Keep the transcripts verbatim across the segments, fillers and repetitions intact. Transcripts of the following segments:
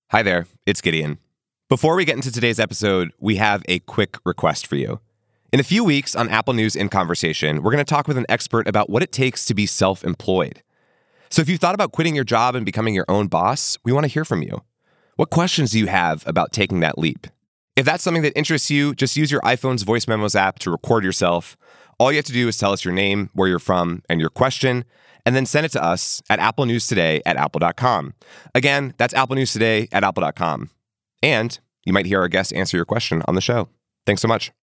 Hi there, it's Gideon. Before we get into today's episode, we have a quick request for you. In a few weeks on Apple News in Conversation, we're going to talk with an expert about what it takes to be self-employed. So if you've thought about quitting your job and becoming your own boss, we want to hear from you. What questions do you have about taking that leap? If that's something that interests you, just use your iPhone's Voice Memos app to record yourself. All you have to do is tell us your name, where you're from, and your question, and then send it to us at Apple News Today at apple dot com. Again, that's Apple News Today at apple dot com. And you might hear our guest answer your question on the show. Thanks so much.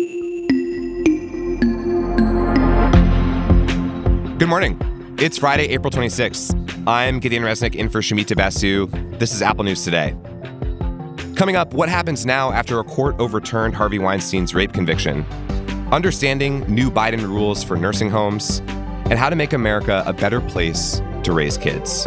Good morning. It's Friday, April twenty-sixth. I'm Gideon Resnick in for Shamita Basu. This is Apple News Today. Coming up, what happens now after a court overturned Harvey Weinstein's rape conviction? Understanding new Biden rules for nursing homes, and how to make America a better place to raise kids.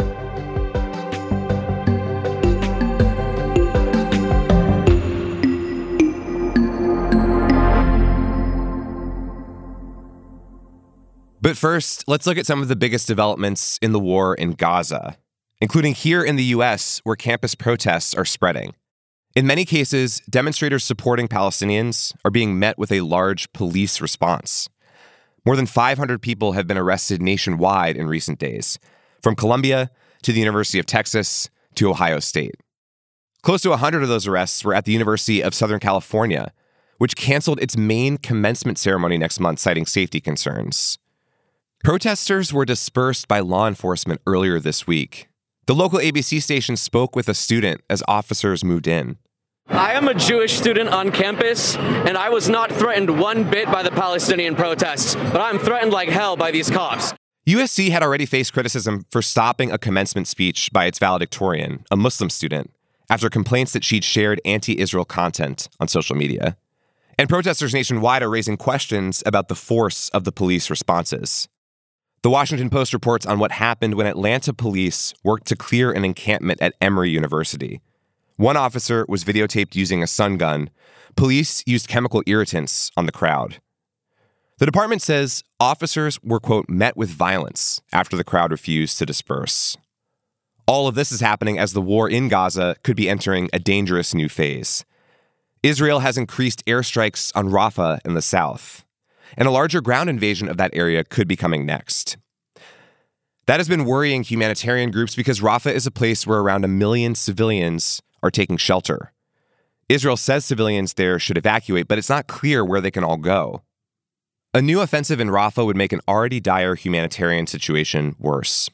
But first, let's look at some of the biggest developments in the war in Gaza, including here in the U S, where campus protests are spreading. In many cases, demonstrators supporting Palestinians are being met with a large police response. More than five hundred people have been arrested nationwide in recent days, from Columbia to the University of Texas to Ohio State. Close to one hundred of those arrests were at the University of Southern California, which canceled its main commencement ceremony next month, citing safety concerns. Protesters were dispersed by law enforcement earlier this week. The local A B C station spoke with a student as officers moved in. I am a Jewish student on campus, and I was not threatened one bit by the Palestinian protests, but I'm threatened like hell by these cops. U S C had already faced criticism for stopping a commencement speech by its valedictorian, a Muslim student, after complaints that she'd shared anti-Israel content on social media. And protesters nationwide are raising questions about the force of the police responses. The Washington Post reports on what happened when Atlanta police worked to clear an encampment at Emory University. One officer was videotaped using a stun gun. Police used chemical irritants on the crowd. The department says officers were, quote, met with violence after the crowd refused to disperse. All of this is happening as the war in Gaza could be entering a dangerous new phase. Israel has increased airstrikes on Rafah in the south, and a larger ground invasion of that area could be coming next. That has been worrying humanitarian groups because Rafah is a place where around a million civilians are taking shelter. Israel says civilians there should evacuate, but it's not clear where they can all go. A new offensive in Rafah would make an already dire humanitarian situation worse.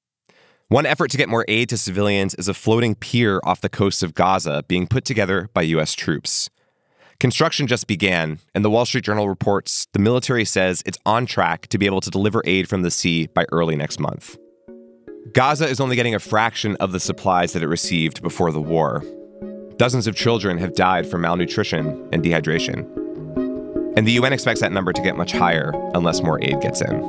One effort to get more aid to civilians is a floating pier off the coast of Gaza being put together by U S troops. Construction just began, and the Wall Street Journal reports the military says it's on track to be able to deliver aid from the sea by early next month. Gaza is only getting a fraction of the supplies that it received before the war. Dozens of children have died from malnutrition and dehydration. And the U N expects that number to get much higher unless more aid gets in.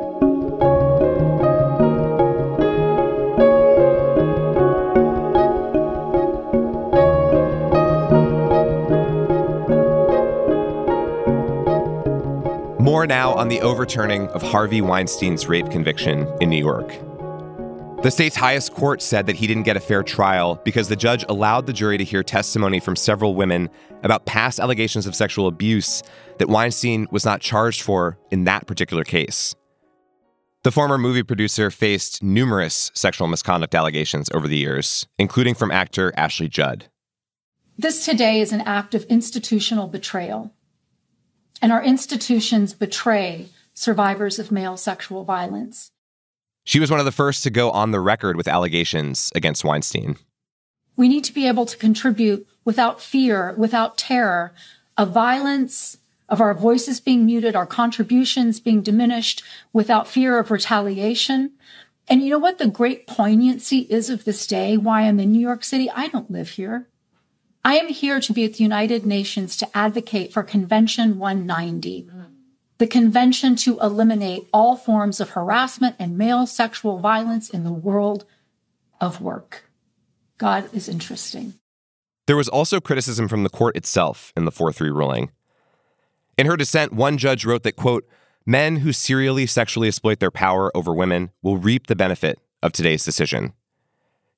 More now on the overturning of Harvey Weinstein's rape conviction in New York. The state's highest court said that he didn't get a fair trial because the judge allowed the jury to hear testimony from several women about past allegations of sexual abuse that Weinstein was not charged for in that particular case. The former movie producer faced numerous sexual misconduct allegations over the years, including from actor Ashley Judd. This today is an act of institutional betrayal, and our institutions betray survivors of male sexual violence. She was one of the first to go on the record with allegations against Weinstein. We need to be able to contribute without fear, without terror, of violence, of our voices being muted, our contributions being diminished, without fear of retaliation. And you know what the great poignancy is of this day, why I'm in New York City? I don't live here. I am here to be at the United Nations to advocate for Convention one ninety. The convention to eliminate all forms of harassment and male sexual violence in the world of work. God is interesting. There was also criticism from the court itself in the four three ruling. In her dissent, one judge wrote that, quote, men who serially sexually exploit their power over women will reap the benefit of today's decision.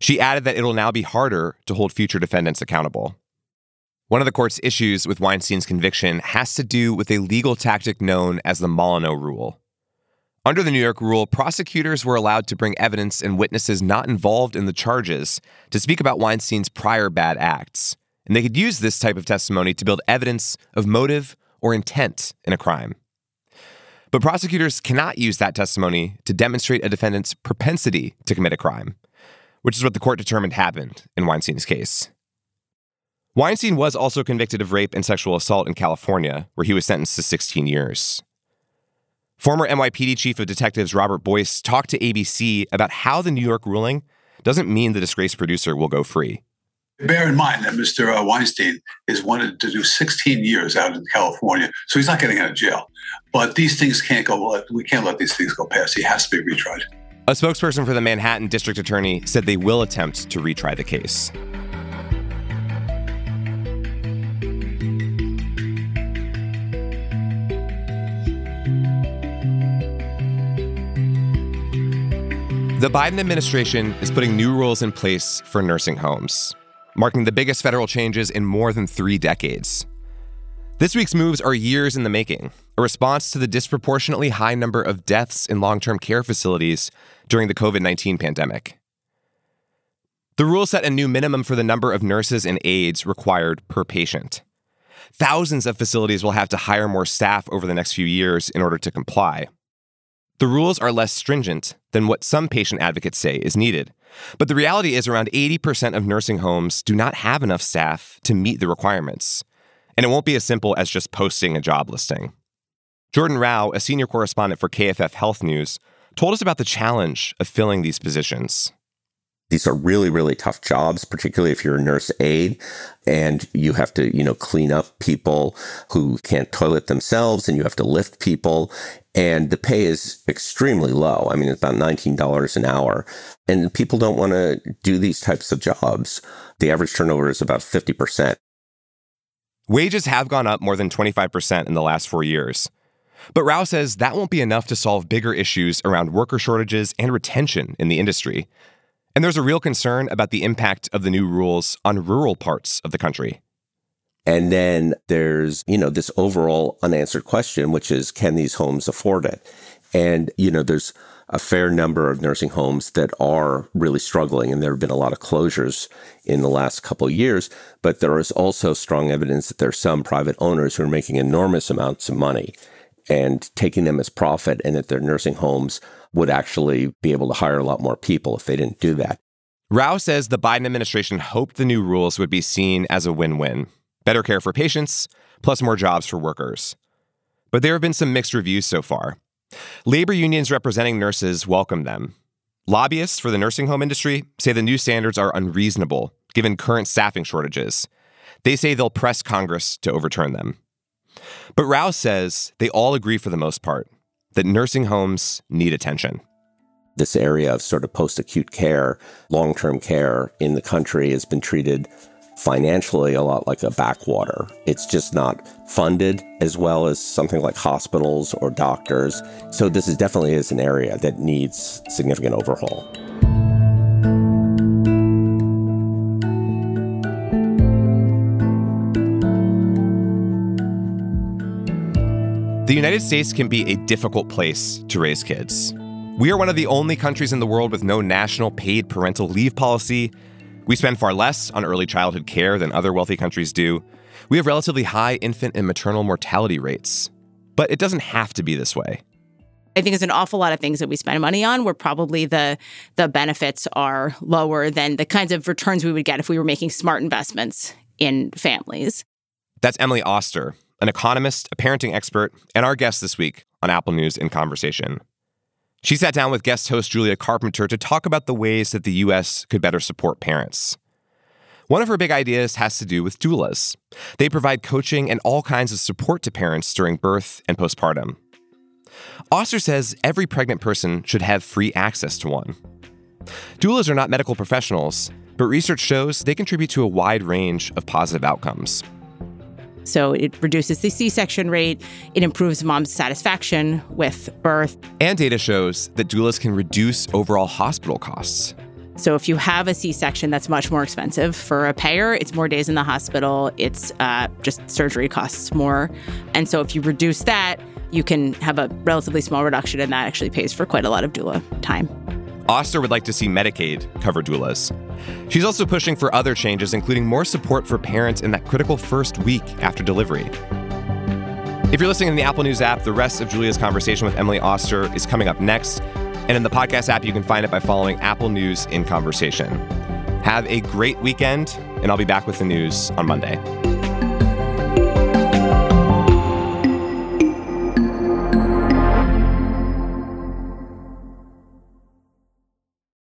She added that it'll now be harder to hold future defendants accountable. One of the court's issues with Weinstein's conviction has to do with a legal tactic known as the Molyneux Rule. Under the New York rule, prosecutors were allowed to bring evidence and witnesses not involved in the charges to speak about Weinstein's prior bad acts, and they could use this type of testimony to build evidence of motive or intent in a crime. But prosecutors cannot use that testimony to demonstrate a defendant's propensity to commit a crime, which is what the court determined happened in Weinstein's case. Weinstein was also convicted of rape and sexual assault in California, where he was sentenced to sixteen years. Former N Y P D Chief of Detectives Robert Boyce talked to A B C about how the New York ruling doesn't mean the disgraced producer will go free. Bear in mind that Mister Weinstein is wanted to do sixteen years out in California, so he's not getting out of jail. But these things can't go, we can't let these things go past. He has to be retried. A spokesperson for the Manhattan District Attorney said they will attempt to retry the case. The Biden administration is putting new rules in place for nursing homes, marking the biggest federal changes in more than three decades. This week's moves are years in the making, a response to the disproportionately high number of deaths in long-term care facilities during the covid nineteen pandemic. The rules set a new minimum for the number of nurses and aides required per patient. Thousands of facilities will have to hire more staff over the next few years in order to comply. The rules are less stringent than what some patient advocates say is needed. But the reality is around eighty percent of nursing homes do not have enough staff to meet the requirements. And it won't be as simple as just posting a job listing. Jordan Rao, a senior correspondent for K F F Health News, told us about the challenge of filling these positions. These are really, really tough jobs, particularly if you're a nurse aide and you have to, you know, clean up people who can't toilet themselves and you have to lift people. And the pay is extremely low. I mean, it's about nineteen dollars an hour. And people don't want to do these types of jobs. The average turnover is about fifty percent. Wages have gone up more than twenty-five percent in the last four years. But Rao says that won't be enough to solve bigger issues around worker shortages and retention in the industry. And there's a real concern about the impact of the new rules on rural parts of the country. And then there's, you know, this overall unanswered question, which is, can these homes afford it? And, you know, there's a fair number of nursing homes that are really struggling, and there have been a lot of closures in the last couple of years. But there is also strong evidence that there are some private owners who are making enormous amounts of money and taking them as profit, and that their nursing homes would actually be able to hire a lot more people if they didn't do that. Rao says the Biden administration hoped the new rules would be seen as a win-win. Better care for patients, plus more jobs for workers. But there have been some mixed reviews so far. Labor unions representing nurses welcome them. Lobbyists for the nursing home industry say the new standards are unreasonable, given current staffing shortages. They say they'll press Congress to overturn them. But Rao says they all agree for the most part that nursing homes need attention. This area of sort of post-acute care, long-term care in the country has been treated financially a lot like a backwater. It's just not funded as well as something like hospitals or doctors. So this is definitely is an area that needs significant overhaul. The United States can be a difficult place to raise kids. We are one of the only countries in the world with no national paid parental leave policy. We spend far less on early childhood care than other wealthy countries do. We have relatively high infant and maternal mortality rates. But it doesn't have to be this way. I think there's an awful lot of things that we spend money on where probably the the benefits are lower than the kinds of returns we would get if we were making smart investments in families. That's Emily Oster, an economist, a parenting expert, and our guest this week on Apple News in Conversation. She sat down with guest host Julia Carpenter to talk about the ways that the U S could better support parents. One of her big ideas has to do with doulas. They provide coaching and all kinds of support to parents during birth and postpartum. Oster says every pregnant person should have free access to one. Doulas are not medical professionals, but research shows they contribute to a wide range of positive outcomes. So it reduces the C-section rate, it improves mom's satisfaction with birth. And data shows that doulas can reduce overall hospital costs. So if you have a C-section, that's much more expensive for a payer. It's more days in the hospital. It's uh, just surgery costs more. And so if you reduce that, you can have a relatively small reduction, and that actually pays for quite a lot of doula time. Oster would like to see Medicaid cover doulas. She's also pushing for other changes, including more support for parents in that critical first week after delivery. If you're listening in the Apple News app, the rest of Julia's conversation with Emily Oster is coming up next. And in the podcast app, you can find it by following Apple News in Conversation. Have a great weekend, and I'll be back with the news on Monday.